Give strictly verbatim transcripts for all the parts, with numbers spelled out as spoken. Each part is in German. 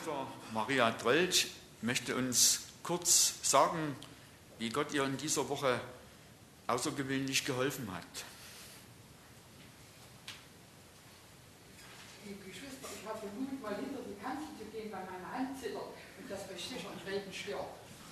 Schwester Maria Drölch möchte uns kurz sagen, wie Gott ihr in dieser Woche außergewöhnlich geholfen hat. Liebe Geschwister, ich habe den Mut, mal hinter die Kante zu gehen, weil meine Hand zittert und das euch sicher und Reden stört.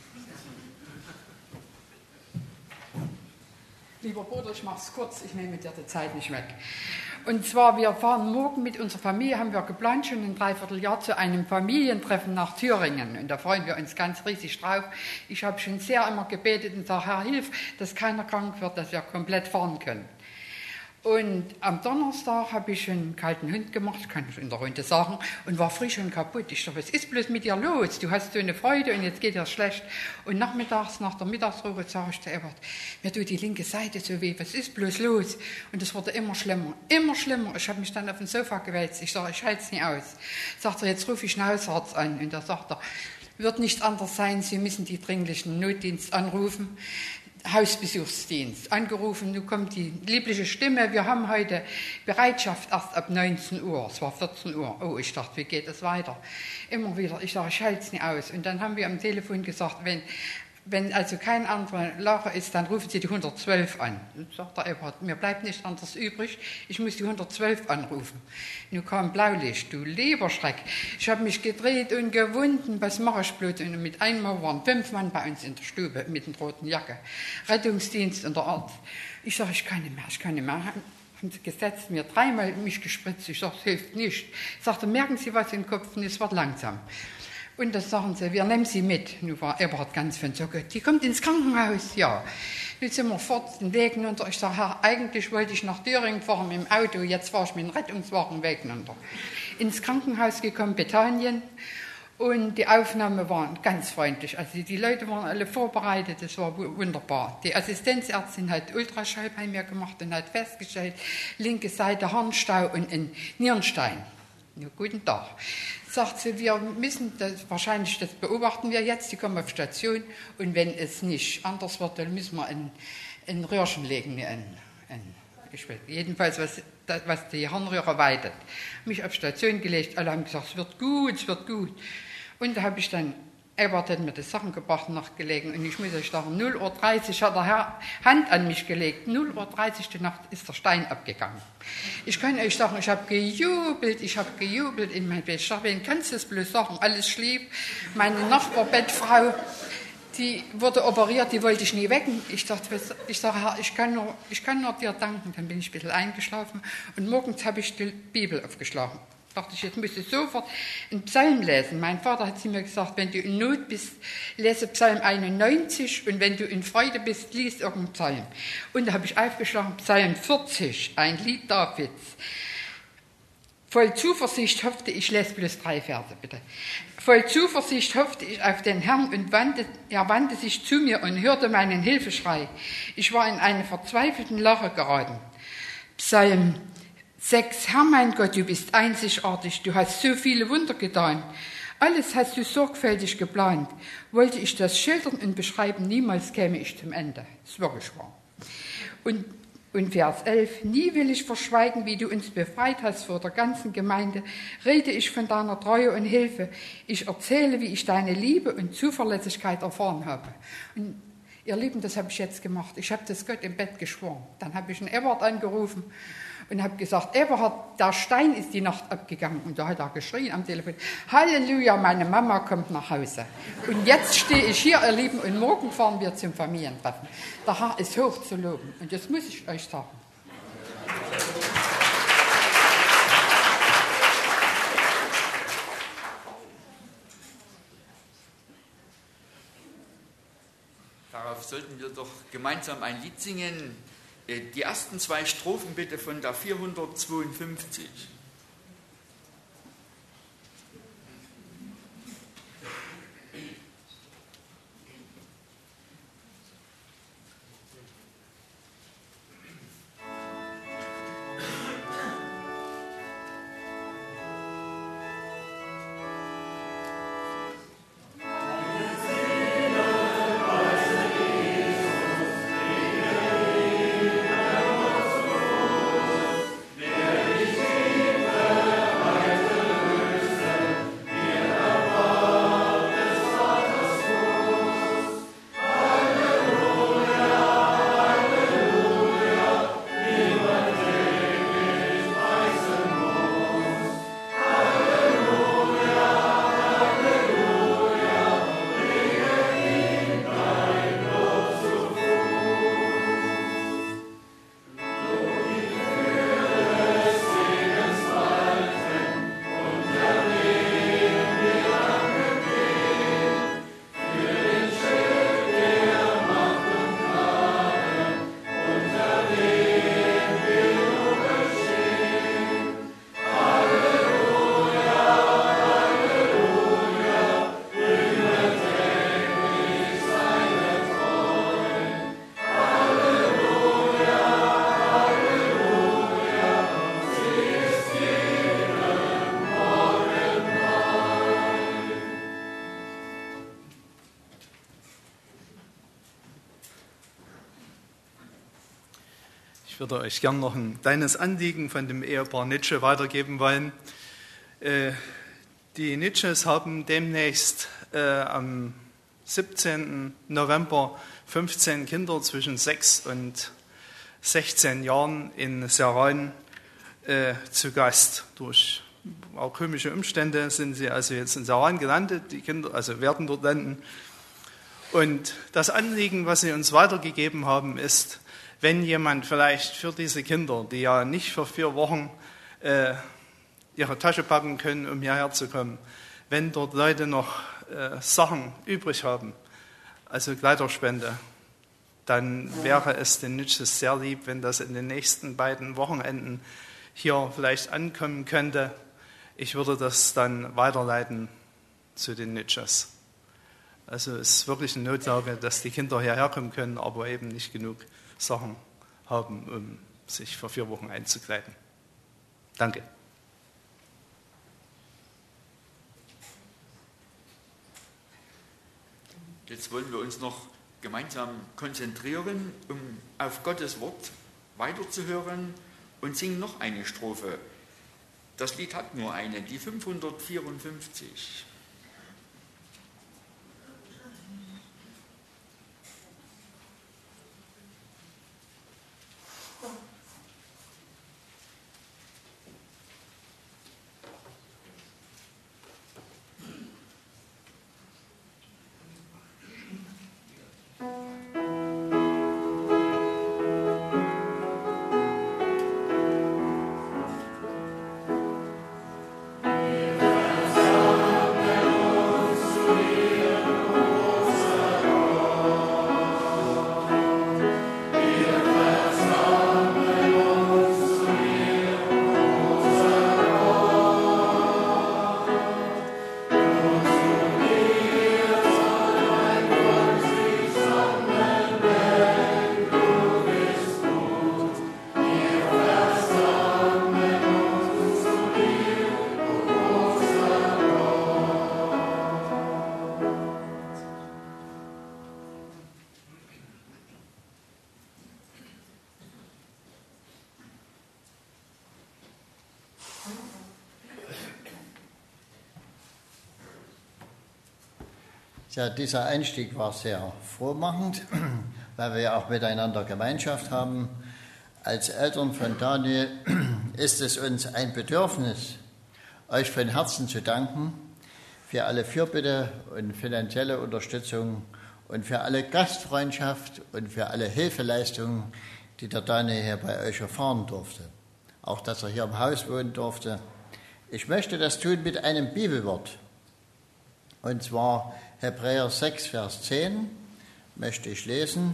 Lieber Bruder, ich mache es kurz, ich nehme dir die Zeit nicht weg. Und zwar, wir fahren morgen mit unserer Familie, haben wir geplant, schon ein Dreivierteljahr zu einem Familientreffen nach Thüringen. Und da freuen wir uns ganz riesig drauf. Ich habe schon sehr immer gebetet und sage, Herr, hilf, dass keiner krank wird, dass wir komplett fahren können. Und am Donnerstag habe ich einen kalten Hund gemacht, kann ich in der Runde sagen, und war frisch und kaputt. Ich dachte, was ist bloß mit dir los? Du hast so eine Freude und jetzt geht dir schlecht. Und nachmittags, nach der Mittagsruhe, sage ich zu Ebert, mir tut die linke Seite so weh, was ist bloß los? Und es wurde immer schlimmer, immer schlimmer. Ich habe mich dann auf den Sofa gewälzt. Ich sage, ich halte es nicht aus. Sagt er, jetzt rufe ich einen Hausarzt an. Und da sagt er, wird nicht anders sein, Sie müssen die dringlichen Notdienst anrufen. Hausbesuchsdienst angerufen, nun kommt die liebliche Stimme, wir haben heute Bereitschaft erst ab neunzehn Uhr, es war vierzehn Uhr, oh, ich dachte, wie geht es weiter? Immer wieder, ich sage, ich halte es nicht aus. Und dann haben wir am Telefon gesagt, wenn, wenn also kein anderer Lacher ist, dann rufen Sie die hundertzwölf an. Und sagt der Eberhard, mir bleibt nichts anderes übrig, ich muss die hundertzwölf anrufen. Nun kam Blaulicht, du lieber Schreck. Ich habe mich gedreht und gewunden, was mache ich bloß? Und mit einmal waren fünf Mann bei uns in der Stube mit einer roten Jacke. Rettungsdienst und der Arzt. Ich sage, ich kann nicht mehr, ich kann nicht mehr. Haben sie gesetzt, mir dreimal mich gespritzt. Ich sage, es hilft nicht. Ich sagte, merken Sie was im Kopf? Und es wird langsam. Und das sagen sie, wir nehmen sie mit. Nun war Eberhard ganz von so gut, die kommt ins Krankenhaus, ja. Jetzt sind wir fort den Weg runter. Ich sage, Herr, eigentlich wollte ich nach Thüringen fahren mit dem Auto, jetzt fahre ich mit dem Rettungswagen Weg runter. Ins Krankenhaus gekommen, Bethanien, und die Aufnahme waren ganz freundlich. Also die Leute waren alle vorbereitet, das war wunderbar. Die Assistenzärztin hat Ultraschall bei mir gemacht und hat festgestellt, linke Seite Harnstau und ein Nierenstein. Ja, guten Tag. Sagt sie, wir müssen das, wahrscheinlich, das beobachten wir jetzt, die kommen auf Station und wenn es nicht anders wird, dann müssen wir ein, ein Röhrchen legen, ein, ein, ich weiß, jedenfalls was, das, was die Harnröhre weitet. Mich auf Station gelegt, alle haben gesagt, es wird gut, es wird gut. Und da habe ich dann, Ebert hat mir die Sachen gebracht und nachgelegen und ich muss euch sagen, null Uhr dreißig hat der Herr Hand an mich gelegt, null Uhr dreißig die Nacht ist der Stein abgegangen. Ich kann euch sagen, ich habe gejubelt, ich habe gejubelt in mein Bett. Ich sage, wen kannst du das bloß sagen? Alles schlief. Meine Nachbarbettfrau, die wurde operiert, die wollte ich nie wecken. Ich dachte, ich sage, Herr, ich kann, nur, ich kann nur dir danken. Dann bin ich ein bisschen eingeschlafen und morgens habe ich die Bibel aufgeschlagen. Dachte ich, jetzt muss ich sofort einen Psalm lesen. Mein Vater hat zu mir gesagt, wenn du in Not bist, lese Psalm einundneunzig und wenn du in Freude bist, lies irgendeinen Psalm. Und da habe ich aufgeschlagen, Psalm vierzig, ein Lied Davids. Voll Zuversicht hoffte ich, lese bloß drei Verse, bitte. Voll Zuversicht hoffte ich auf den Herrn und wandte, er wandte sich zu mir und hörte meinen Hilfeschrei. Ich war in eine verzweifelten Lache geraten. Psalm sechs. Herr mein Gott, du bist einzigartig, du hast so viele Wunder getan. Alles hast du sorgfältig geplant. Wollte ich das schildern und beschreiben, niemals käme ich zum Ende. Das ist wirklich wahr. Und, und Vers elf. Nie will ich verschweigen, wie du uns befreit hast vor der ganzen Gemeinde. Rede ich von deiner Treue und Hilfe. Ich erzähle, wie ich deine Liebe und Zuverlässigkeit erfahren habe. Und ihr Lieben, das habe ich jetzt gemacht. Ich habe das Gott im Bett geschworen. Dann habe ich einen Ebert angerufen und habe gesagt, Eberhard, der Stein ist die Nacht abgegangen. Und da hat er geschrien am Telefon, Halleluja, meine Mama kommt nach Hause. Und jetzt stehe ich hier, ihr Lieben, und morgen fahren wir zum Familientreffen. Der Herr ist hoch zu loben. Und das muss ich euch sagen. Darauf sollten wir doch gemeinsam ein Lied singen. Die ersten zwei Strophen bitte von der vierhundertzweiundfünfzig. Wer Ich würde euch gern noch ein kleines Anliegen von dem Ehepaar Nitsche weitergeben wollen. Äh, die Nitsches haben demnächst äh, am siebzehnten November fünfzehn Kinder zwischen sechs und sechzehn Jahren in Serran äh, zu Gast. Durch auch komische Umstände sind sie also jetzt in Serran gelandet, die Kinder also werden dort landen. Und das Anliegen, was sie uns weitergegeben haben, ist, wenn jemand vielleicht für diese Kinder, die ja nicht für vier Wochen äh, ihre Tasche packen können, um hierher zu kommen, wenn dort Leute noch äh, Sachen übrig haben, also Kleiderspende, dann wäre es den Nitsches sehr lieb, wenn das in den nächsten beiden Wochenenden hier vielleicht ankommen könnte. Ich würde das dann weiterleiten zu den Nitsches. Also es ist wirklich eine Notlage, dass die Kinder hierher kommen können, aber eben nicht genug Sachen haben, um sich für vier Wochen einzukleiden. Danke. Jetzt wollen wir uns noch gemeinsam konzentrieren, um auf Gottes Wort weiterzuhören und singen noch eine Strophe. Das Lied hat nur eine, die fünfhundertvierundfünfzig. Ja, dieser Einstieg war sehr frohmachend, weil wir ja auch miteinander Gemeinschaft haben. Als Eltern von Daniel ist es uns ein Bedürfnis, euch von Herzen zu danken für alle Fürbitte und finanzielle Unterstützung und für alle Gastfreundschaft und für alle Hilfeleistungen, die der Daniel hier bei euch erfahren durfte. Auch, dass er hier im Haus wohnen durfte. Ich möchte das tun mit einem Bibelwort. Und zwar Hebräer sechs, Vers zehn, möchte ich lesen.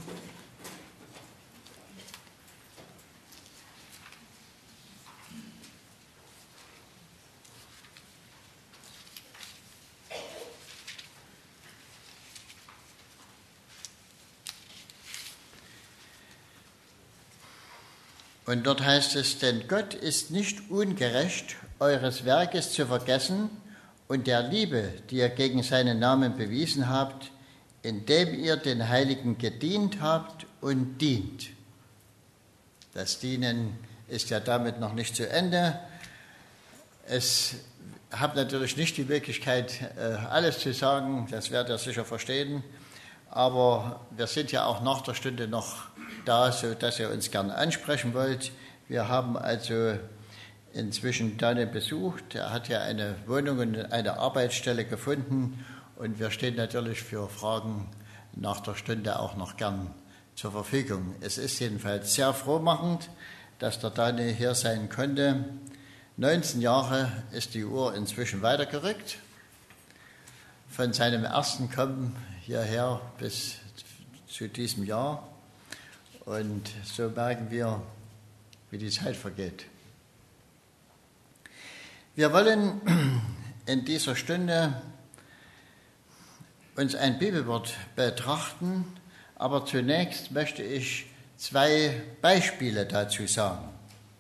Und dort heißt es, denn Gott ist nicht ungerecht, eures Werkes zu vergessen und der Liebe, die ihr gegen seinen Namen bewiesen habt, indem ihr den Heiligen gedient habt und dient. Das Dienen ist ja damit noch nicht zu Ende. Ich habe natürlich nicht die Möglichkeit, alles zu sagen, das werdet ihr sicher verstehen, aber wir sind ja auch nach der Stunde noch da, sodass ihr uns gerne ansprechen wollt. Wir haben also inzwischen Daniel besucht. Er hat ja eine Wohnung und eine Arbeitsstelle gefunden und wir stehen natürlich für Fragen nach der Stunde auch noch gern zur Verfügung. Es ist jedenfalls sehr frohmachend, dass der Daniel hier sein konnte. neunzehn Jahre ist die Uhr inzwischen weitergerückt. Von seinem ersten Kommen hierher bis zu diesem Jahr. Und so merken wir, wie die Zeit vergeht. Wir wollen in dieser Stunde uns ein Bibelwort betrachten, aber zunächst möchte ich zwei Beispiele dazu sagen.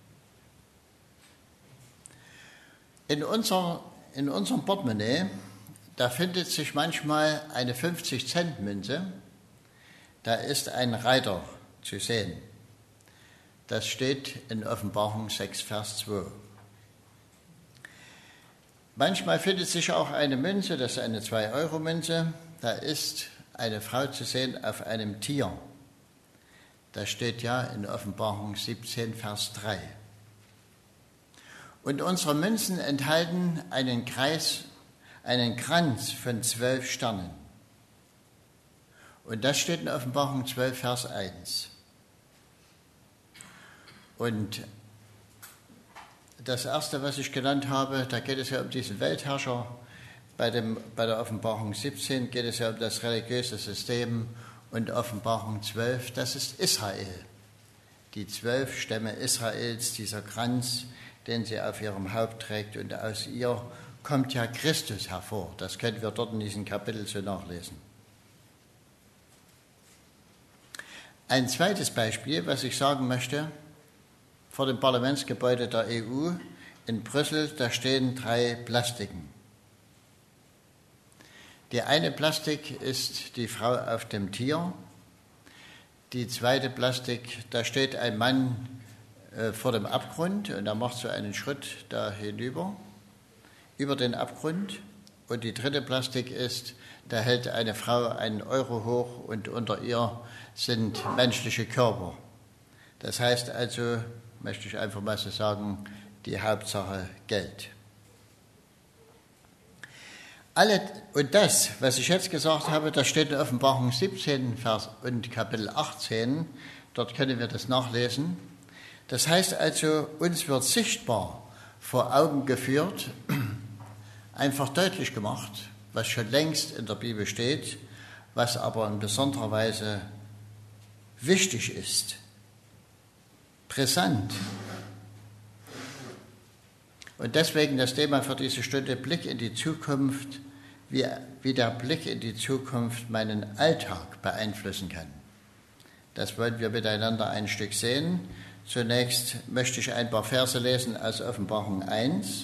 In, unser, in unserem Portemonnaie, da findet sich manchmal eine fünfzig Cent Münze, da ist ein Reiter zu sehen. Das steht in Offenbarung sechs, Vers zwei. Manchmal findet sich auch eine Münze, das ist eine zwei Euro Münze, da ist eine Frau zu sehen auf einem Tier. Das steht ja in Offenbarung siebzehn, Vers drei. Und unsere Münzen enthalten einen Kreis, einen Kranz von zwölf Sternen. Und das steht in Offenbarung zwölf, Vers eins. Und das erste, was ich genannt habe, da geht es ja um diesen Weltherrscher. Bei, dem, bei der Offenbarung siebzehn geht es ja um das religiöse System. Und Offenbarung zwölf, das ist Israel. Die zwölf Stämme Israels, dieser Kranz, den sie auf ihrem Haupt trägt. Und aus ihr kommt ja Christus hervor. Das können wir dort in diesem Kapitel so nachlesen. Ein zweites Beispiel, was ich sagen möchte, vor dem Parlamentsgebäude der E U in Brüssel, da stehen drei Plastiken. Die eine Plastik ist die Frau auf dem Tier. Die zweite Plastik, da steht ein Mann äh, vor dem Abgrund und er macht so einen Schritt da hinüber, über den Abgrund. Und die dritte Plastik ist, da hält eine Frau einen Euro hoch und unter ihr sind menschliche Körper. Das heißt also, möchte ich einfach mal so sagen, die Hauptsache Geld. Alle, und das, was ich jetzt gesagt habe, das steht in Offenbarung siebzehn Vers und Kapitel achtzehn, dort können wir das nachlesen. Das heißt also, uns wird sichtbar vor Augen geführt, einfach deutlich gemacht, was schon längst in der Bibel steht, was aber in besonderer Weise wichtig ist, brisant. Und deswegen das Thema für diese Stunde, Blick in die Zukunft, wie, wie der Blick in die Zukunft meinen Alltag beeinflussen kann. Das wollen wir miteinander ein Stück sehen. Zunächst möchte ich ein paar Verse lesen aus Offenbarung eins.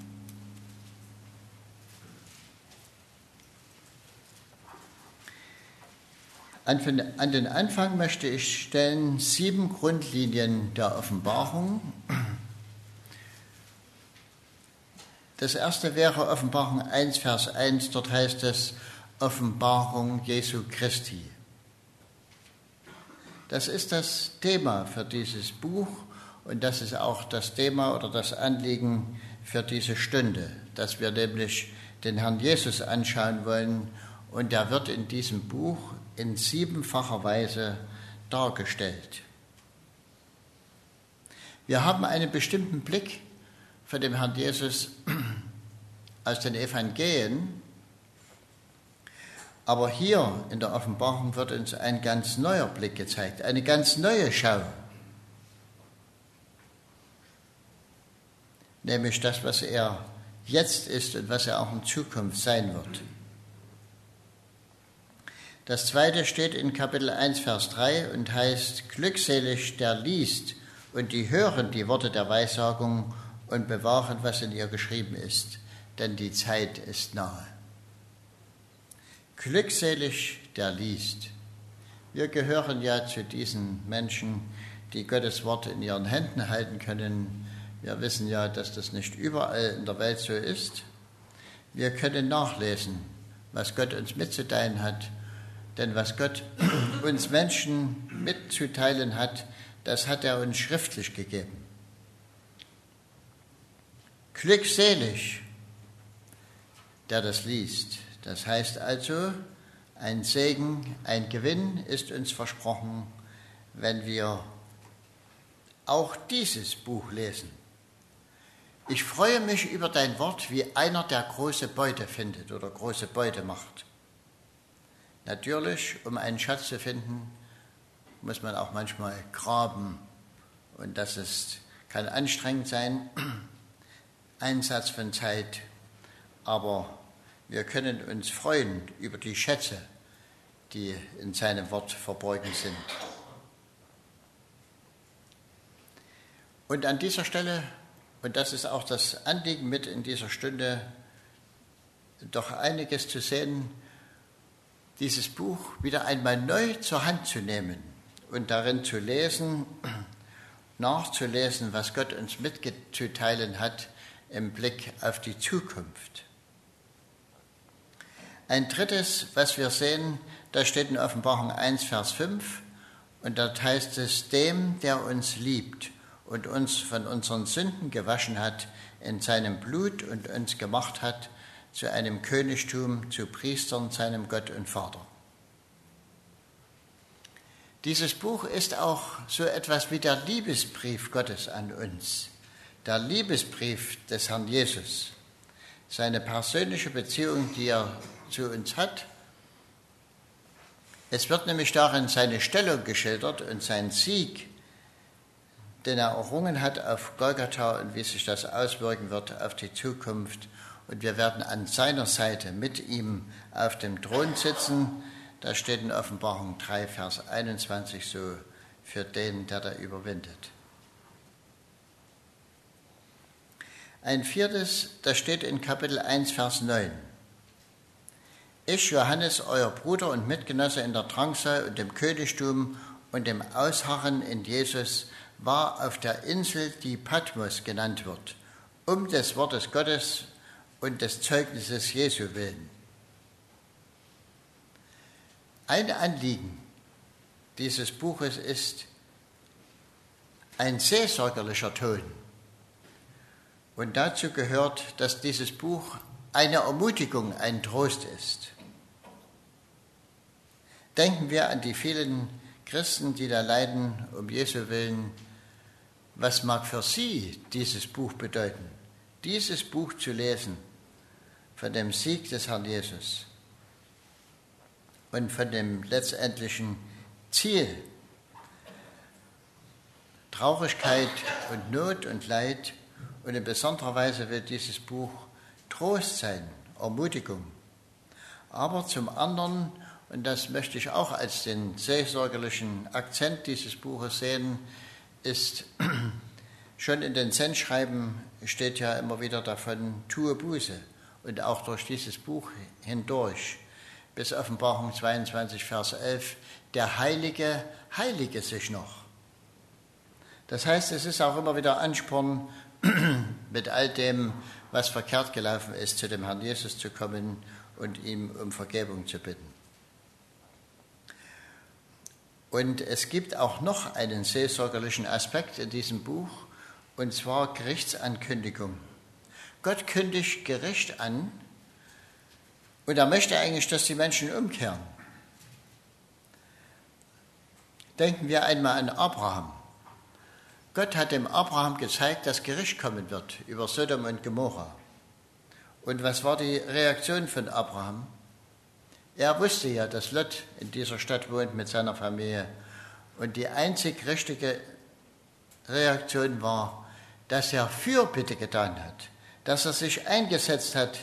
An den Anfang möchte ich stellen sieben Grundlinien der Offenbarung. Das erste wäre Offenbarung eins, Vers eins, dort heißt es Offenbarung Jesu Christi. Das ist das Thema für dieses Buch und das ist auch das Thema oder das Anliegen für diese Stunde, dass wir nämlich den Herrn Jesus anschauen wollen und er wird in diesem Buch in siebenfacher Weise dargestellt. Wir haben einen bestimmten Blick von dem Herrn Jesus aus den Evangelien, aber hier in der Offenbarung wird uns ein ganz neuer Blick gezeigt, eine ganz neue Schau, nämlich das, was er jetzt ist und was er auch in Zukunft sein wird. Das zweite steht in Kapitel eins, Vers drei und heißt, glückselig der liest und die hören die Worte der Weissagung und bewahren, was in ihr geschrieben ist, denn die Zeit ist nahe. Glückselig der liest. Wir gehören ja zu diesen Menschen, die Gottes Wort in ihren Händen halten können. Wir wissen ja, dass das nicht überall in der Welt so ist. Wir können nachlesen, was Gott uns mitzuteilen hat. Denn was Gott uns Menschen mitzuteilen hat, das hat er uns schriftlich gegeben. Glückselig, der das liest. Das heißt also, ein Segen, ein Gewinn ist uns versprochen, wenn wir auch dieses Buch lesen. Ich freue mich über dein Wort, wie einer, der große Beute findet oder große Beute macht. Natürlich, um einen Schatz zu finden, muss man auch manchmal graben. Und das ist, kann anstrengend sein, Einsatz von Zeit. Aber wir können uns freuen über die Schätze, die in seinem Wort verborgen sind. Und an dieser Stelle, und das ist auch das Anliegen mit in dieser Stunde, doch einiges zu sehen, dieses Buch wieder einmal neu zur Hand zu nehmen und darin zu lesen nachzulesen, was Gott uns mitzuteilen hat im Blick auf die Zukunft. Ein drittes, was wir sehen, da steht in Offenbarung eins, Vers fünf, und dort heißt es, dem, der uns liebt und uns von unseren Sünden gewaschen hat in seinem Blut und uns gemacht hat zu einem Königtum, zu Priestern, seinem Gott und Vater. Dieses Buch ist auch so etwas wie der Liebesbrief Gottes an uns, der Liebesbrief des Herrn Jesus, seine persönliche Beziehung, die er zu uns hat. Es wird nämlich darin seine Stellung geschildert und sein Sieg, den er errungen hat auf Golgatha und wie sich das auswirken wird auf die Zukunft. Und wir werden an seiner Seite mit ihm auf dem Thron sitzen. Das steht in Offenbarung drei, Vers einundzwanzig so, für den, der da überwindet. Ein viertes, das steht in Kapitel eins, Vers neun. Ich, Johannes, euer Bruder und Mitgenosse in der Drangsal und dem Königtum und dem Ausharren in Jesus, war auf der Insel, die Patmos genannt wird, um des Wortes Gottes und des Zeugnisses Jesu willen. Ein Anliegen dieses Buches ist ein seelsorgerlicher Ton. Und dazu gehört, dass dieses Buch eine Ermutigung, ein Trost ist. Denken wir an die vielen Christen, die da leiden, um Jesu willen. Was mag für sie dieses Buch bedeuten? Dieses Buch zu lesen von dem Sieg des Herrn Jesus und von dem letztendlichen Ziel. Traurigkeit und Not und Leid, und in besonderer Weise wird dieses Buch Trost sein, Ermutigung. Aber zum anderen, und das möchte ich auch als den seelsorgerlichen Akzent dieses Buches sehen, ist schon in den Sendschreiben steht ja immer wieder davon, tue Buße. Und auch durch dieses Buch hindurch, bis Offenbarung zweiundzwanzig, Vers elf, der Heilige heilige sich noch. Das heißt, es ist auch immer wieder Ansporn, mit all dem, was verkehrt gelaufen ist, zu dem Herrn Jesus zu kommen und ihm um Vergebung zu bitten. Und es gibt auch noch einen seelsorgerlichen Aspekt in diesem Buch, und zwar Gerichtsankündigung. Gott kündigt Gericht an, und er möchte eigentlich, dass die Menschen umkehren. Denken wir einmal an Abraham. Gott hat dem Abraham gezeigt, dass Gericht kommen wird über Sodom und Gomorra. Und was war die Reaktion von Abraham? Er wusste ja, dass Lot in dieser Stadt wohnt mit seiner Familie. Und die einzig richtige Reaktion war, dass er Fürbitte getan hat, dass er sich eingesetzt hat,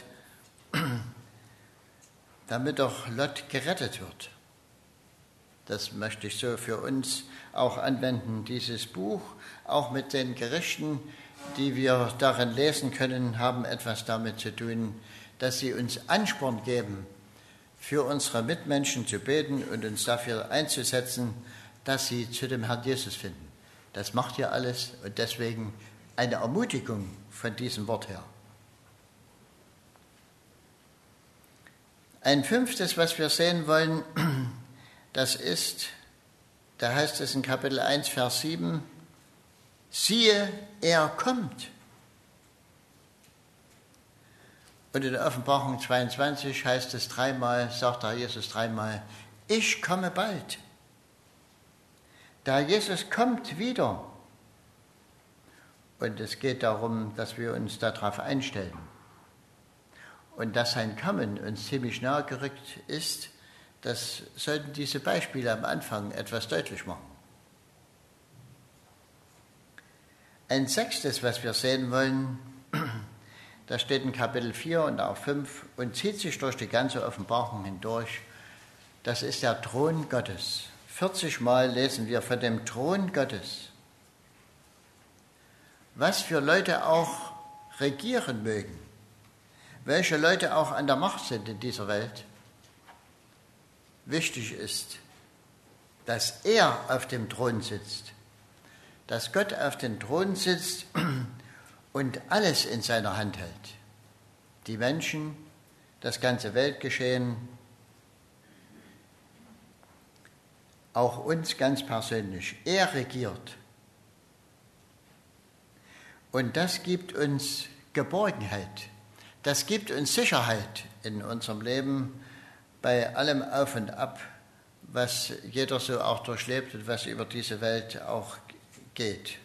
damit doch Lot gerettet wird. Das möchte ich so für uns auch anwenden. Dieses Buch, auch mit den Gerichten, die wir darin lesen können, haben etwas damit zu tun, dass sie uns Ansporn geben, für unsere Mitmenschen zu beten und uns dafür einzusetzen, dass sie zu dem Herrn Jesus finden. Das macht ja alles und deswegen eine Ermutigung von diesem Wort her. Ein fünftes, was wir sehen wollen, das ist, da heißt es in Kapitel eins, Vers sieben, siehe, er kommt. Und in der Offenbarung zweiundzwanzig heißt es dreimal, sagt der Jesus dreimal, ich komme bald. Da Jesus kommt wieder. Und es geht darum, dass wir uns darauf einstellen. Und dass sein Kommen uns ziemlich nahe gerückt ist, das sollten diese Beispiele am Anfang etwas deutlich machen. Ein sechstes, was wir sehen wollen, das steht in Kapitel vier und auch fünf und zieht sich durch die ganze Offenbarung hindurch. Das ist der Thron Gottes. vierzig Mal lesen wir von dem Thron Gottes. Was für Leute auch regieren mögen, welche Leute auch an der Macht sind in dieser Welt, wichtig ist, dass er auf dem Thron sitzt, dass Gott auf dem Thron sitzt und alles in seiner Hand hält. Die Menschen, das ganze Weltgeschehen, auch uns ganz persönlich. Er regiert. Und das gibt uns Geborgenheit. Das gibt uns Sicherheit in unserem Leben bei allem Auf und Ab, was jeder so auch durchlebt und was über diese Welt auch geht.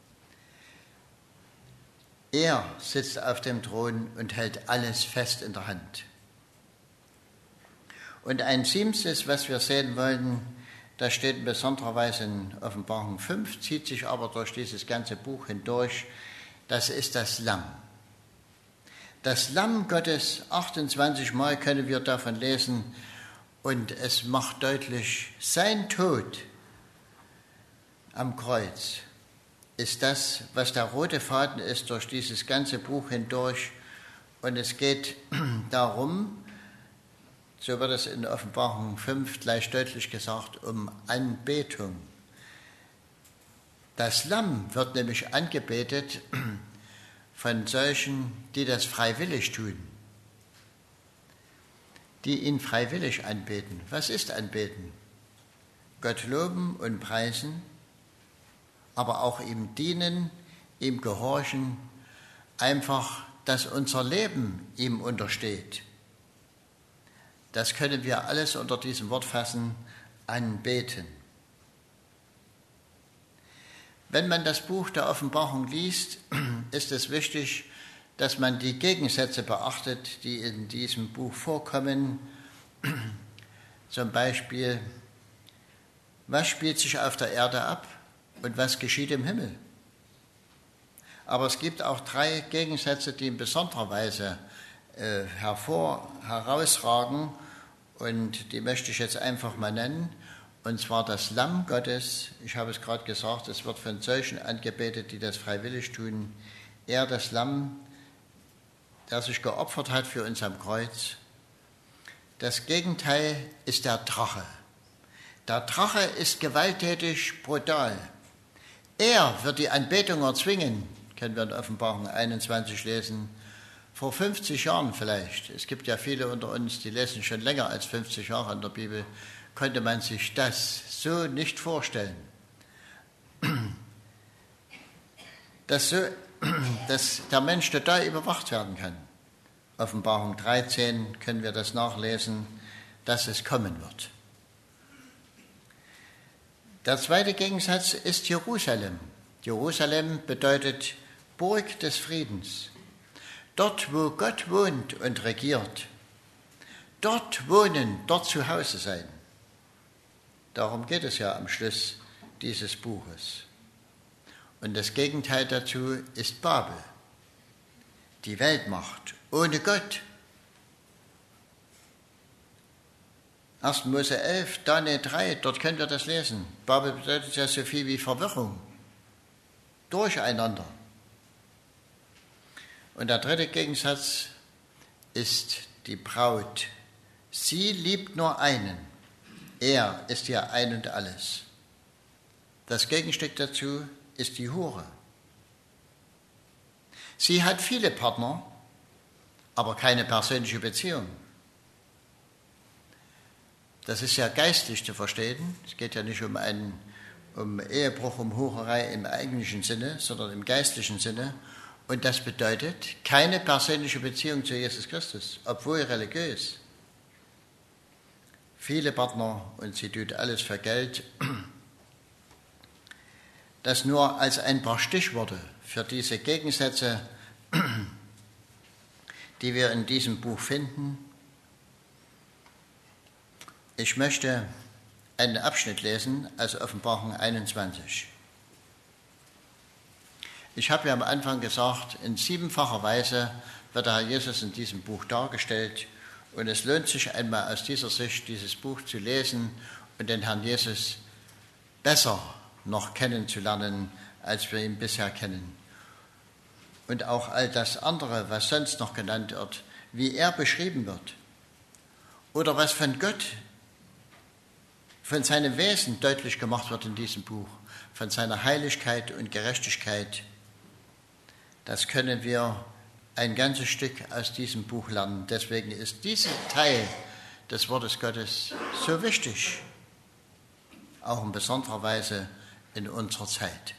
Er sitzt auf dem Thron und hält alles fest in der Hand. Und ein siebtes, was wir sehen wollen, das steht in besonderer Weise in Offenbarung fünf, zieht sich aber durch dieses ganze Buch hindurch, das ist das Lamm. Das Lamm Gottes, achtundzwanzig Mal können wir davon lesen, und es macht deutlich, sein Tod am Kreuz ist das, was der rote Faden ist durch dieses ganze Buch hindurch. Und es geht darum, so wird es in Offenbarung fünf gleich deutlich gesagt, um Anbetung. Das Lamm wird nämlich angebetet von solchen, die das freiwillig tun, die ihn freiwillig anbeten. Was ist anbeten? Gott loben und preisen, aber auch ihm dienen, ihm gehorchen, einfach, dass unser Leben ihm untersteht. Das können wir alles unter diesem Wort fassen, anbeten. Wenn man das Buch der Offenbarung liest, ist es wichtig, dass man die Gegensätze beachtet, die in diesem Buch vorkommen. Zum Beispiel, was spielt sich auf der Erde ab und was geschieht im Himmel? Aber es gibt auch drei Gegensätze, die in besonderer Weise äh, hervor, herausragen, und die möchte ich jetzt einfach mal nennen. Und zwar das Lamm Gottes, ich habe es gerade gesagt, es wird von solchen angebetet, die das freiwillig tun. Er, das Lamm, der sich geopfert hat für uns am Kreuz. Das Gegenteil ist der Drache. Der Drache ist gewalttätig, brutal. Er wird die Anbetung erzwingen, können wir in Offenbarung einundzwanzig lesen, vor fünfzig Jahren vielleicht. Es gibt ja viele unter uns, die lesen schon länger als fünfzig Jahre in der Bibel. Konnte man sich das so nicht vorstellen. Dass, so, dass der Mensch total überwacht werden kann. Offenbarung dreizehn können wir das nachlesen, dass es kommen wird. Der zweite Gegensatz ist Jerusalem. Jerusalem bedeutet Burg des Friedens. Dort, wo Gott wohnt und regiert. Dort wohnen, dort zu Hause sein. Darum geht es ja am Schluss dieses Buches. Und das Gegenteil dazu ist Babel, die Weltmacht ohne Gott. erster Mose elf, Daniel drei, dort könnt ihr das lesen. Babel bedeutet ja so viel wie Verwirrung, Durcheinander. Und der dritte Gegensatz ist die Braut. Sie liebt nur einen. Er ist ihr Ein und Alles. Das Gegenstück dazu ist die Hure. Sie hat viele Partner, aber keine persönliche Beziehung. Das ist ja geistlich zu verstehen. Es geht ja nicht um einen um Ehebruch, um Hurerei im eigentlichen Sinne, sondern im geistlichen Sinne. Und das bedeutet keine persönliche Beziehung zu Jesus Christus, obwohl religiös. Viele Partner, und sie tut alles für Geld. Das nur als ein paar Stichworte für diese Gegensätze, die wir in diesem Buch finden. Ich möchte einen Abschnitt lesen aus Offenbarung einundzwanzig. Ich habe ja am Anfang gesagt, in siebenfacher Weise wird der Herr Jesus in diesem Buch dargestellt. Und es lohnt sich einmal aus dieser Sicht, dieses Buch zu lesen und den Herrn Jesus besser noch kennenzulernen, als wir ihn bisher kennen. Und auch all das andere, was sonst noch genannt wird, wie er beschrieben wird. Oder was von Gott von seinem Wesen deutlich gemacht wird in diesem Buch, von seiner Heiligkeit und Gerechtigkeit. Das können wir ein ganzes Stück aus diesem Buch lernen. Deswegen ist dieser Teil des Wortes Gottes so wichtig, auch in besonderer Weise in unserer Zeit.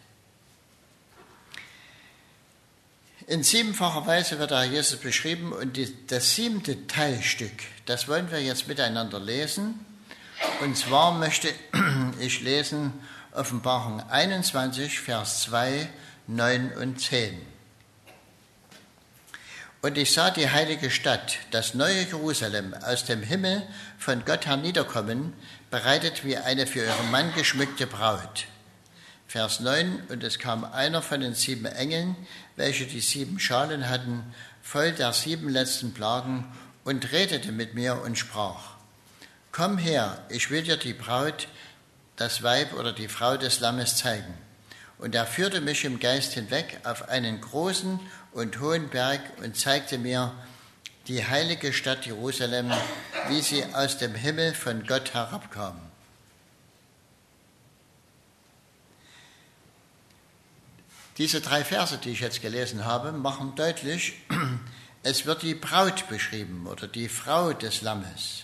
In siebenfacher Weise wird der Herr Jesus beschrieben und die, das siebte Teilstück, das wollen wir jetzt miteinander lesen. Und zwar möchte ich lesen Offenbarung einundzwanzig, Vers zwei, neun und zehn. Und ich sah die heilige Stadt, das neue Jerusalem, aus dem Himmel von Gott herniederkommen, bereitet wie eine für ihren Mann geschmückte Braut. Vers neun, und es kam einer von den sieben Engeln, welche die sieben Schalen hatten, voll der sieben letzten Plagen, und redete mit mir und sprach: Komm her, ich will dir die Braut, das Weib oder die Frau des Lammes zeigen. Und er führte mich im Geist hinweg auf einen großen und hohen Berg und zeigte mir die heilige Stadt Jerusalem, wie sie aus dem Himmel von Gott herabkam. Diese drei Verse, die ich jetzt gelesen habe, machen deutlich, es wird die Braut beschrieben oder die Frau des Lammes.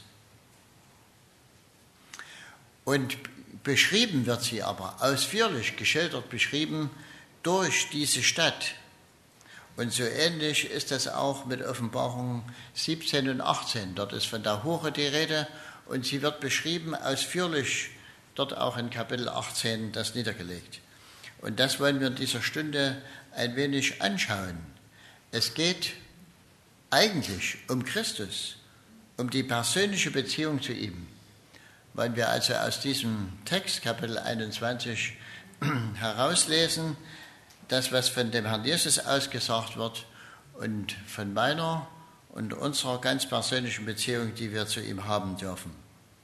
Und beschrieben wird sie aber, ausführlich geschildert, beschrieben durch diese Stadt. Und so ähnlich ist das auch mit Offenbarung siebzehn und achtzehn. Dort ist von der Hure die Rede und sie wird beschrieben, ausführlich, dort auch in Kapitel achtzehn das niedergelegt. Und das wollen wir in dieser Stunde ein wenig anschauen. Es geht eigentlich um Christus, um die persönliche Beziehung zu ihm. Wollen wir also aus diesem Text, Kapitel einundzwanzig, herauslesen, das, was von dem Herrn Jesus ausgesagt wird und von meiner und unserer ganz persönlichen Beziehung, die wir zu ihm haben dürfen.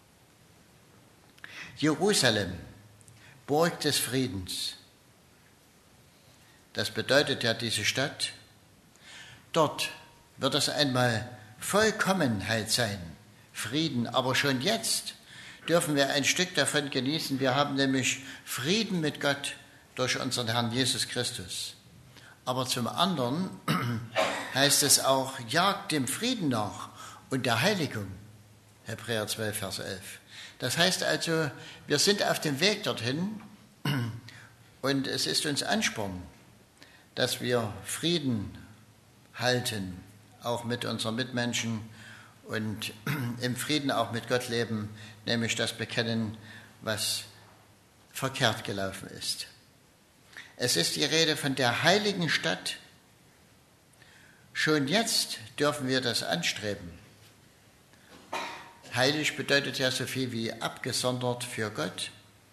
Jerusalem, Burg des Friedens. Das bedeutet ja diese Stadt. Dort wird es einmal Vollkommenheit sein, Frieden, aber schon jetzt dürfen wir ein Stück davon genießen. Wir haben nämlich Frieden mit Gott durch unseren Herrn Jesus Christus. Aber zum anderen heißt es auch, jagt dem Frieden nach und der Heiligung. Hebräer zwölf, Vers elf. Das heißt also, wir sind auf dem Weg dorthin und es ist uns Ansporn, dass wir Frieden halten, auch mit unseren Mitmenschen und im Frieden auch mit Gott leben, nämlich das bekennen, was verkehrt gelaufen ist. Es ist die Rede von der heiligen Stadt. Schon jetzt dürfen wir das anstreben. Heilig bedeutet ja so viel wie abgesondert für Gott.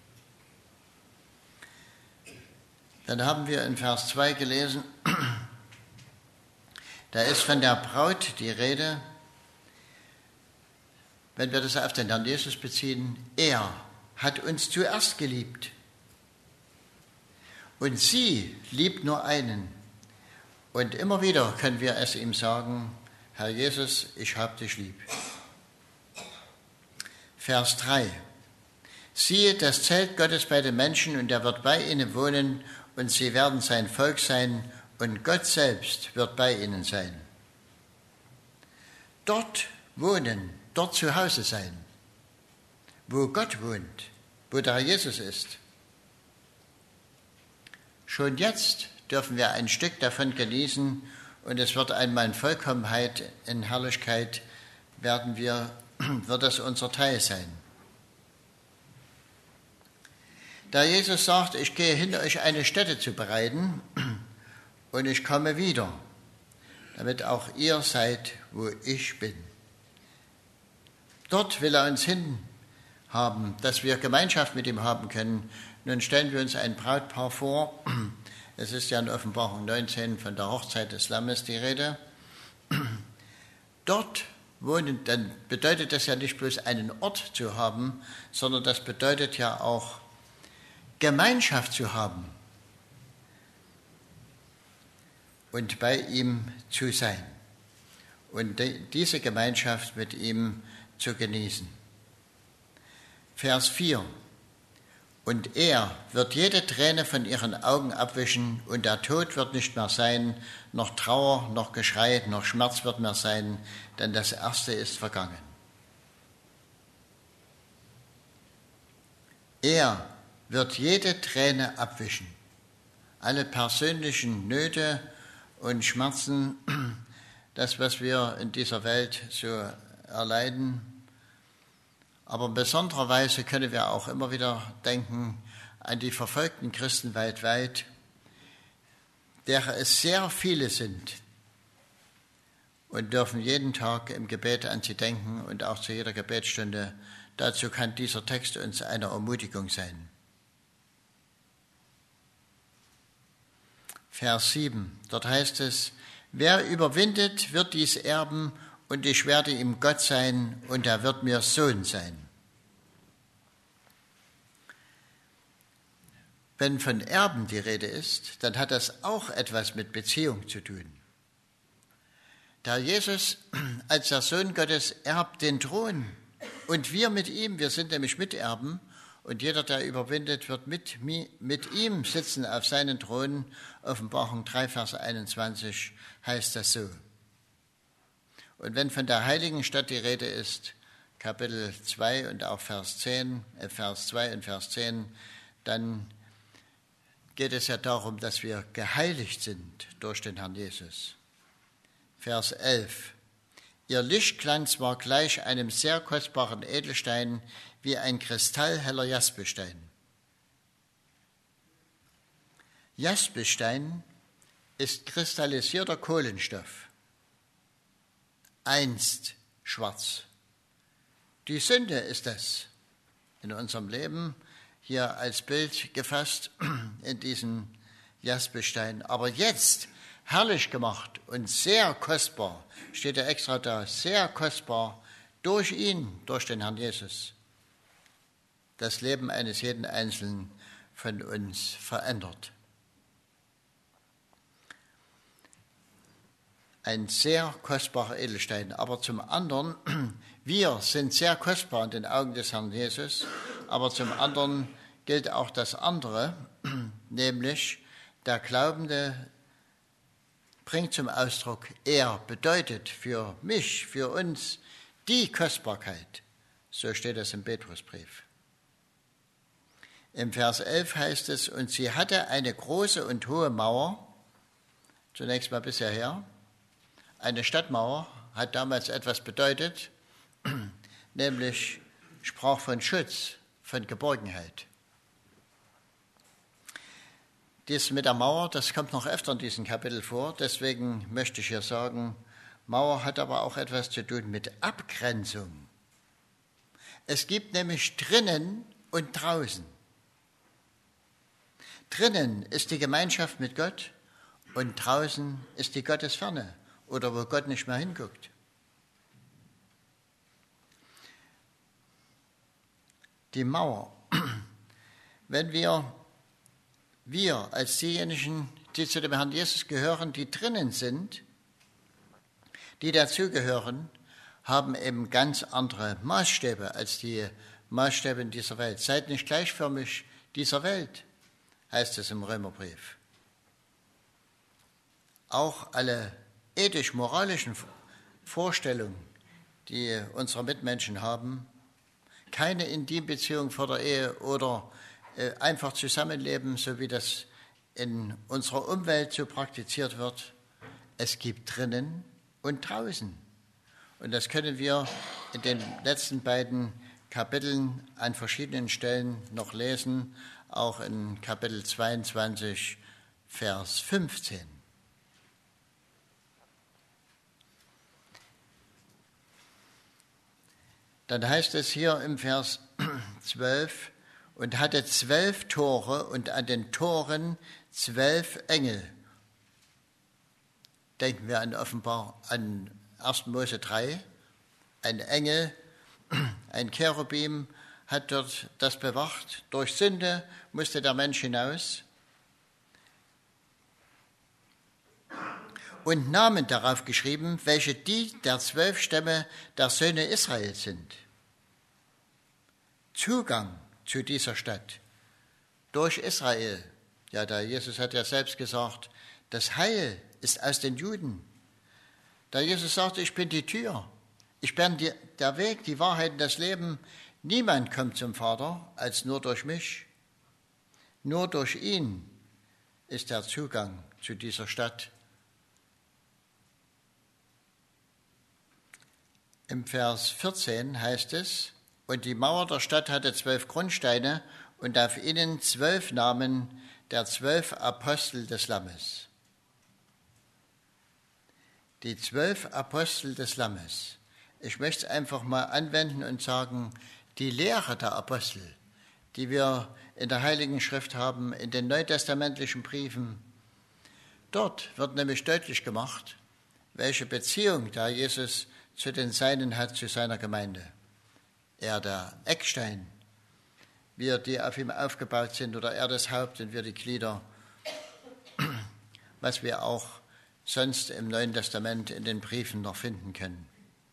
Dann haben wir in Vers zwei gelesen, da ist von der Braut die Rede. Wenn wir das auf den Herrn Jesus beziehen, er hat uns zuerst geliebt. Und sie liebt nur einen. Und immer wieder können wir es ihm sagen, Herr Jesus, ich hab dich lieb. Vers drei. Siehe, das Zelt Gottes bei den Menschen, und er wird bei ihnen wohnen, und sie werden sein Volk sein, und Gott selbst wird bei ihnen sein. Dort wohnen, dort zu Hause sein, wo Gott wohnt, wo der Herr Jesus ist. Schon jetzt dürfen wir ein Stück davon genießen, und es wird einmal in Vollkommenheit, in Herrlichkeit, werden wir, wird das unser Teil sein. Da Jesus sagt, ich gehe hin, euch eine Stätte zu bereiten, und ich komme wieder, damit auch ihr seid, wo ich bin. Dort will er uns hinhaben, dass wir Gemeinschaft mit ihm haben können. Nun stellen wir uns ein Brautpaar vor. Es ist ja in Offenbarung neunzehn von der Hochzeit des Lammes die Rede. Dort wohnen, dann bedeutet das ja nicht bloß einen Ort zu haben, sondern das bedeutet ja auch Gemeinschaft zu haben und bei ihm zu sein und diese Gemeinschaft mit ihm zu genießen. Vers vier. Und er wird jede Träne von ihren Augen abwischen, und der Tod wird nicht mehr sein, noch Trauer, noch Geschrei, noch Schmerz wird mehr sein, denn das Erste ist vergangen. Er wird jede Träne abwischen. Alle persönlichen Nöte und Schmerzen, das, was wir in dieser Welt so erleiden. Aber in besonderer Weise können wir auch immer wieder denken an die verfolgten Christen weltweit, derer es sehr viele sind, und dürfen jeden Tag im Gebet an sie denken und auch zu jeder Gebetsstunde. Dazu kann dieser Text uns eine Ermutigung sein. Vers sieben, dort heißt es, wer überwindet, wird dies erben, und ich werde ihm Gott sein, und er wird mir Sohn sein. Wenn von Erben die Rede ist, dann hat das auch etwas mit Beziehung zu tun. Der Jesus als der Sohn Gottes erbt den Thron, und wir mit ihm, wir sind nämlich Miterben, und jeder, der überwindet, wird mit, mit ihm sitzen auf seinen Thron. Offenbarung drei, Vers einundzwanzig heißt das so. Und wenn von der heiligen Stadt die Rede ist, Kapitel zwei und auch Vers zehn, äh Vers zwei und Vers zehn, dann geht es ja darum, dass wir geheiligt sind durch den Herrn Jesus. Vers elf. Ihr Lichtglanz war gleich einem sehr kostbaren Edelstein, wie ein kristallheller Jaspestein. Jaspestein ist kristallisierter Kohlenstoff, einst schwarz. Die Sünde ist es in unserem Leben, hier als Bild gefasst in diesem Jaspestein. Aber jetzt herrlich gemacht und sehr kostbar, steht ja extra da, sehr kostbar durch ihn, durch den Herrn Jesus. Das Leben eines jeden Einzelnen von uns verändert. Ein sehr kostbarer Edelstein, aber zum anderen, wir sind sehr kostbar in den Augen des Herrn Jesus, aber zum anderen gilt auch das andere, nämlich der Glaubende bringt zum Ausdruck, er bedeutet für mich, für uns die Kostbarkeit. So steht es im Petrusbrief. Im Vers elf heißt es, und sie hatte eine große und hohe Mauer, zunächst mal bisher her. Eine Stadtmauer hat damals etwas bedeutet, nämlich sprach von Schutz, von Geborgenheit. Dies mit der Mauer, das kommt noch öfter in diesem Kapitel vor, deswegen möchte ich hier sagen, Mauer hat aber auch etwas zu tun mit Abgrenzung. Es gibt nämlich drinnen und draußen. Drinnen ist die Gemeinschaft mit Gott und draußen ist die Gottesferne oder wo Gott nicht mehr hinguckt. Die Mauer. Wenn wir, wir als diejenigen, die zu dem Herrn Jesus gehören, die drinnen sind, die dazugehören, haben eben ganz andere Maßstäbe als die Maßstäbe in dieser Welt. Seid nicht gleichförmig dieser Welt, heißt es im Römerbrief. Auch alle ethisch-moralischen Vorstellungen, die unsere Mitmenschen haben, keine Intimbeziehung vor der Ehe oder äh, einfach Zusammenleben, so wie das in unserer Umwelt so praktiziert wird. Es gibt drinnen und draußen. Und das können wir in den letzten beiden Kapiteln an verschiedenen Stellen noch lesen, auch in Kapitel zweiundzwanzig, Vers fünfzehn. Dann heißt es hier im Vers zwölf, und hatte zwölf Tore und an den Toren zwölf Engel. Denken wir an Offenbar, an erster Mose drei, ein Engel, ein Cherubim hat dort das bewacht. Durch Sünde musste der Mensch hinaus. Und Namen darauf geschrieben, welche die der zwölf Stämme der Söhne Israels sind. Zugang zu dieser Stadt durch Israel. Ja, der Jesus hat ja selbst gesagt, das Heil ist aus den Juden. Da Jesus sagte, ich bin die Tür, ich bin die, der Weg, die Wahrheit und das Leben. Niemand kommt zum Vater als nur durch mich. Nur durch ihn ist der Zugang zu dieser Stadt. Im Vers vierzehn heißt es, und die Mauer der Stadt hatte zwölf Grundsteine und auf ihnen zwölf Namen der zwölf Apostel des Lammes. Die zwölf Apostel des Lammes. Ich möchte es einfach mal anwenden und sagen, die Lehre der Apostel, die wir in der Heiligen Schrift haben, in den neutestamentlichen Briefen, dort wird nämlich deutlich gemacht, welche Beziehung da Jesus zu den Seinen hat, zu seiner Gemeinde. Er der Eckstein, wir, die auf ihm aufgebaut sind, oder er das Haupt und wir die Glieder, was wir auch sonst im Neuen Testament in den Briefen noch finden können.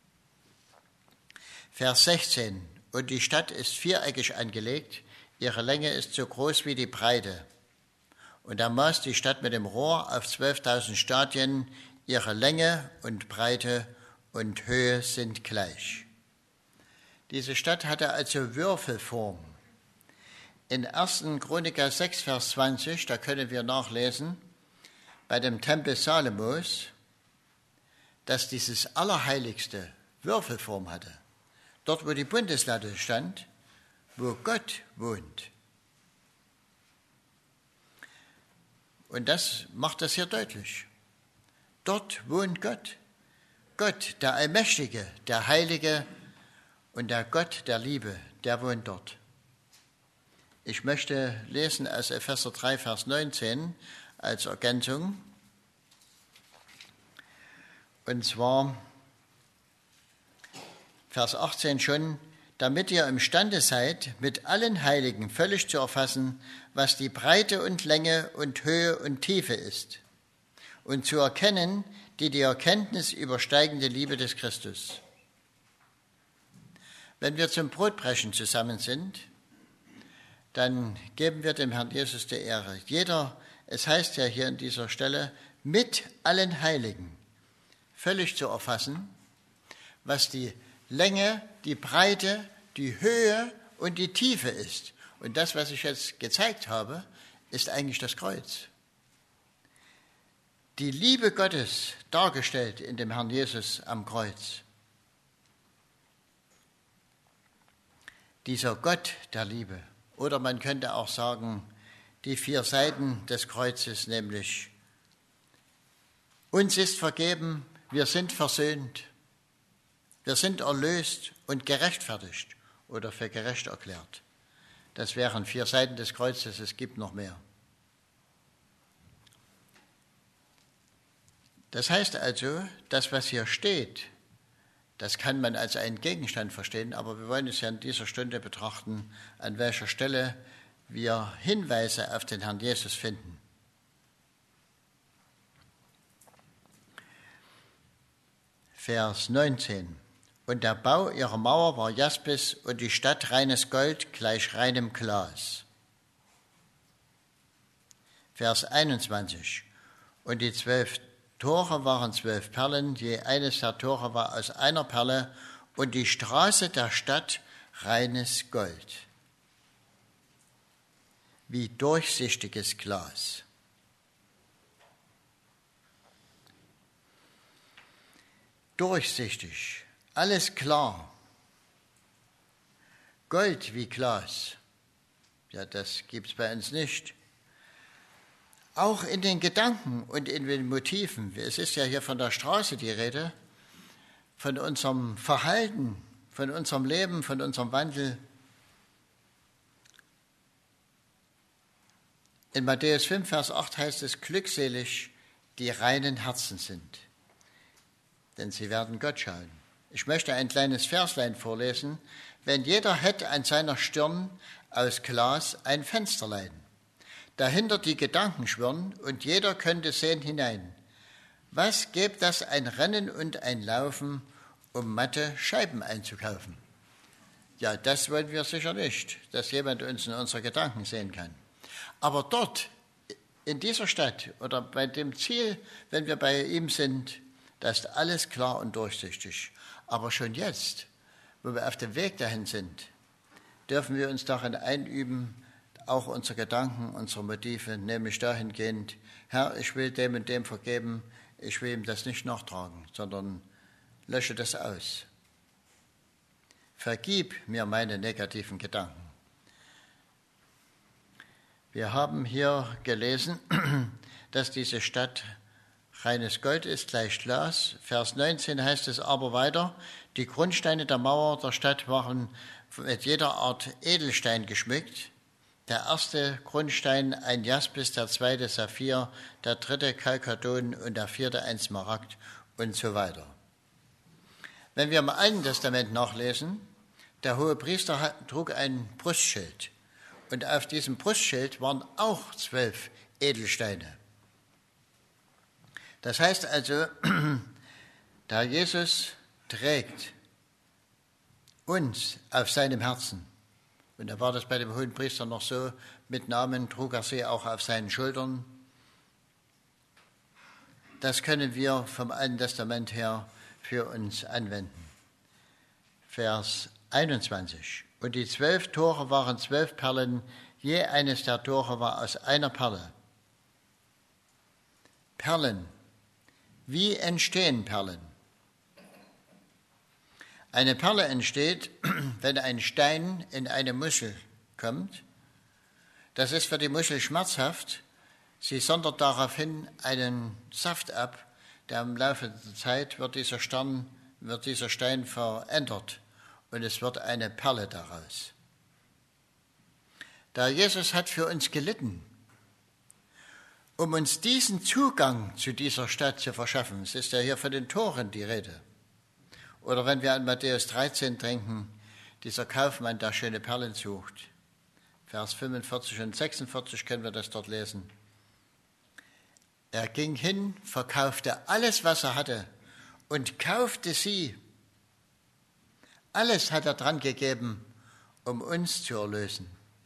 Vers sechzehn, und die Stadt ist viereckig angelegt, ihre Länge ist so groß wie die Breite. Und er maß die Stadt mit dem Rohr auf zwölftausend Stadien, ihre Länge und Breite und Höhe sind gleich. Diese Stadt hatte also Würfelform. In erster Chroniker sechs, Vers zwanzig, da können wir nachlesen, bei dem Tempel Salomos, dass dieses Allerheiligste Würfelform hatte. Dort, wo die Bundeslatte stand, wo Gott wohnt. Und das macht das hier deutlich. Dort wohnt Gott. Gott, der Allmächtige, der Heilige und der Gott der Liebe, der wohnt dort. Ich möchte lesen aus Epheser drei, Vers neunzehn als Ergänzung. Und zwar Vers achtzehn schon, damit ihr imstande seid, mit allen Heiligen völlig zu erfassen, was die Breite und Länge und Höhe und Tiefe ist, und zu erkennen die die Erkenntnis übersteigende Liebe des Christus. Wenn wir zum Brotbrechen zusammen sind, dann geben wir dem Herrn Jesus die Ehre. Jeder, es heißt ja hier an dieser Stelle, mit allen Heiligen völlig zu erfassen, was die Länge, die Breite, die Höhe und die Tiefe ist. Und das, was ich jetzt gezeigt habe, ist eigentlich das Kreuz. Die Liebe Gottes dargestellt in dem Herrn Jesus am Kreuz. Dieser Gott der Liebe. Oder man könnte auch sagen, die vier Seiten des Kreuzes, nämlich uns ist vergeben, wir sind versöhnt, wir sind erlöst und gerechtfertigt oder für gerecht erklärt. Das wären vier Seiten des Kreuzes, es gibt noch mehr. Das heißt also, das, was hier steht, das kann man als einen Gegenstand verstehen, aber wir wollen es ja in dieser Stunde betrachten, an welcher Stelle wir Hinweise auf den Herrn Jesus finden. Vers neunzehn. Und der Bau ihrer Mauer war Jaspis und die Stadt reines Gold gleich reinem Glas. Vers einundzwanzig. Und die zwölf Tore waren zwölf Perlen, je eines der Tore war aus einer Perle und die Straße der Stadt reines Gold, wie durchsichtiges Glas. Durchsichtig, alles klar. Gold wie Glas, ja, das gibt es bei uns nicht. Auch in den Gedanken und in den Motiven, es ist ja hier von der Straße die Rede, von unserem Verhalten, von unserem Leben, von unserem Wandel. In Matthäus fünf, Vers acht heißt es, glückselig, die reinen Herzen sind, denn sie werden Gott schauen. Ich möchte ein kleines Verslein vorlesen. Wenn jeder hätte an seiner Stirn aus Glas ein Fensterlein, dahinter die Gedanken schwirren und jeder könnte sehen hinein. Was gäbe das ein Rennen und ein Laufen, um matte Scheiben einzukaufen? Ja, das wollen wir sicher nicht, dass jemand uns in unsere Gedanken sehen kann. Aber dort, in dieser Stadt oder bei dem Ziel, wenn wir bei ihm sind, da ist alles klar und durchsichtig. Aber schon jetzt, wo wir auf dem Weg dahin sind, dürfen wir uns darin einüben, auch unsere Gedanken, unsere Motive, nämlich dahingehend, Herr, ich will dem und dem vergeben, ich will ihm das nicht nachtragen, sondern lösche das aus. Vergib mir meine negativen Gedanken. Wir haben hier gelesen, dass diese Stadt reines Gold ist, gleich Glas. Vers neunzehn heißt es aber weiter, die Grundsteine der Mauer der Stadt waren mit jeder Art Edelstein geschmückt. Der erste Grundstein ein Jaspis, der zweite Saphir, der dritte Chalkedon und der vierte ein Smaragd und so weiter. Wenn wir im Alten Testament nachlesen, der Hohepriester trug ein Brustschild und auf diesem Brustschild waren auch zwölf Edelsteine. Das heißt also, da Jesus trägt uns auf seinem Herzen, und da war das bei dem Hohenpriester noch so, mit Namen trug er sie auch auf seinen Schultern, das können wir vom Alten Testament her für uns anwenden. Vers einundzwanzig. Und die zwölf Tore waren zwölf Perlen, je eines der Tore war aus einer Perle. Perlen. Wie entstehen Perlen? Eine Perle entsteht, wenn ein Stein in eine Muschel kommt. Das ist für die Muschel schmerzhaft. Sie sondert daraufhin einen Saft ab, der im Laufe der Zeit wird dieser, Stern, wird dieser Stein verändert und es wird eine Perle daraus. Da Jesus hat für uns gelitten, um uns diesen Zugang zu dieser Stadt zu verschaffen. Es ist ja hier von den Toren die Rede. Oder wenn wir an Matthäus dreizehn denken, dieser Kaufmann, der schöne Perlen sucht. Vers fünfundvierzig und sechsundvierzig können wir das dort lesen. Er ging hin, verkaufte alles, was er hatte und kaufte sie. Alles hat er dran gegeben, um uns zu erlösen.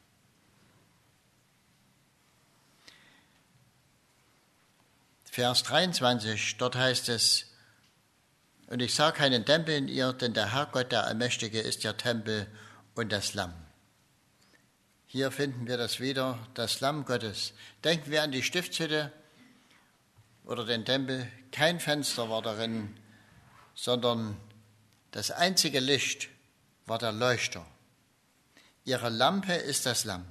Vers dreiundzwanzig, dort heißt es, und ich sah keinen Tempel in ihr, denn der Herrgott, der Allmächtige, ist ihr Tempel und das Lamm. Hier finden wir das wieder, das Lamm Gottes. Denken wir an die Stiftshütte oder den Tempel. Kein Fenster war darin, sondern das einzige Licht war der Leuchter. Ihre Lampe ist das Lamm.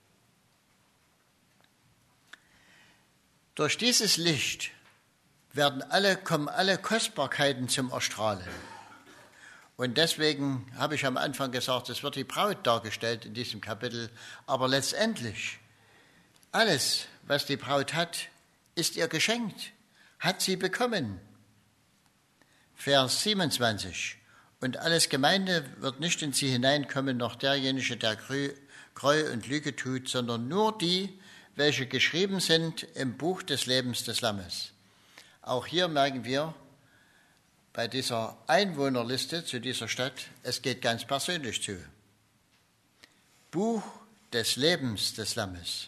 Durch dieses Licht werden alle, kommen alle Kostbarkeiten zum Erstrahlen. Und deswegen habe ich am Anfang gesagt, es wird die Braut dargestellt in diesem Kapitel, aber letztendlich alles, was die Braut hat, ist ihr geschenkt, hat sie bekommen. Vers siebenundzwanzig. Und alles Gemeinde wird nicht in sie hineinkommen, noch derjenige, der Gräu und Lüge tut, sondern nur die, welche geschrieben sind im Buch des Lebens des Lammes. Auch hier merken wir bei dieser Einwohnerliste zu dieser Stadt, es geht ganz persönlich zu. Buch des Lebens des Lammes.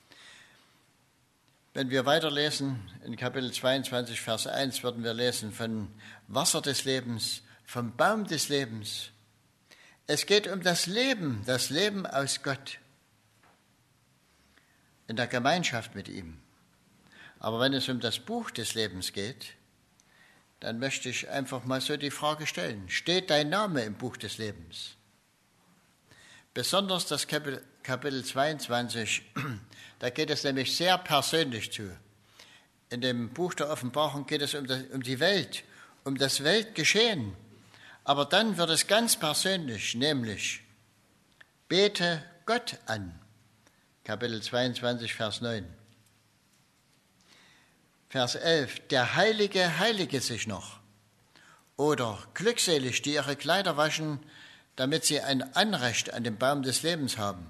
Wenn wir weiterlesen, in Kapitel zweiundzwanzig, Vers eins, würden wir lesen von Wasser des Lebens, vom Baum des Lebens. Es geht um das Leben, das Leben aus Gott, in der Gemeinschaft mit ihm. Aber wenn es um das Buch des Lebens geht, dann möchte ich einfach mal so die Frage stellen, steht dein Name im Buch des Lebens? Besonders das Kapitel zweiundzwanzig, da geht es nämlich sehr persönlich zu. In dem Buch der Offenbarung geht es um, das, um die Welt, um das Weltgeschehen. Aber dann wird es ganz persönlich, nämlich bete Gott an. Kapitel zweiundzwanzig, Vers neun. Vers elf, der Heilige heilige sich noch. Oder glückselig, die ihre Kleider waschen, damit sie ein Anrecht an dem Baum des Lebens haben.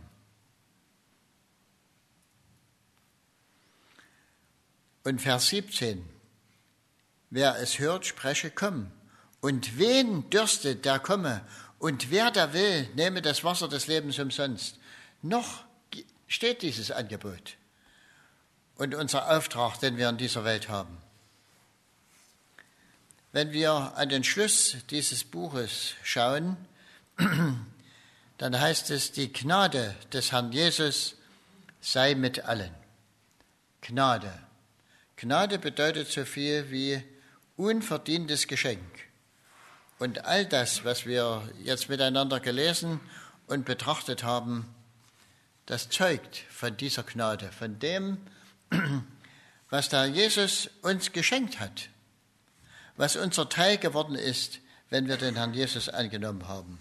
Und Vers siebzehn, wer es hört, spreche, komm. Und wen dürstet, der komme. Und wer da will, nehme das Wasser des Lebens umsonst. Noch steht dieses Angebot und unser Auftrag, den wir in dieser Welt haben. Wenn wir an den Schluss dieses Buches schauen, dann heißt es, die Gnade des Herrn Jesus sei mit allen. Gnade. Gnade bedeutet so viel wie unverdientes Geschenk. Und all das, was wir jetzt miteinander gelesen und betrachtet haben, das zeugt von dieser Gnade, von dem, was der Jesus uns geschenkt hat, was unser Teil geworden ist, wenn wir den Herrn Jesus angenommen haben.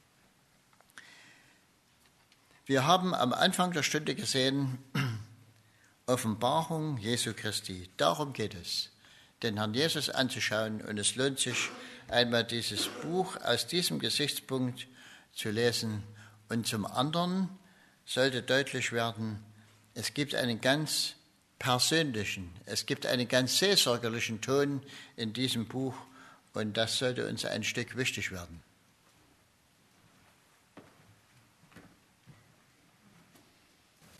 Wir haben am Anfang der Stunde gesehen, Offenbarung Jesu Christi. Darum geht es, den Herrn Jesus anzuschauen. Und es lohnt sich, einmal dieses Buch aus diesem Gesichtspunkt zu lesen. Und zum anderen sollte deutlich werden, es gibt einen ganz persönlichen, es gibt einen ganz seelsorgerlichen Ton in diesem Buch. Und das sollte uns ein Stück wichtig werden.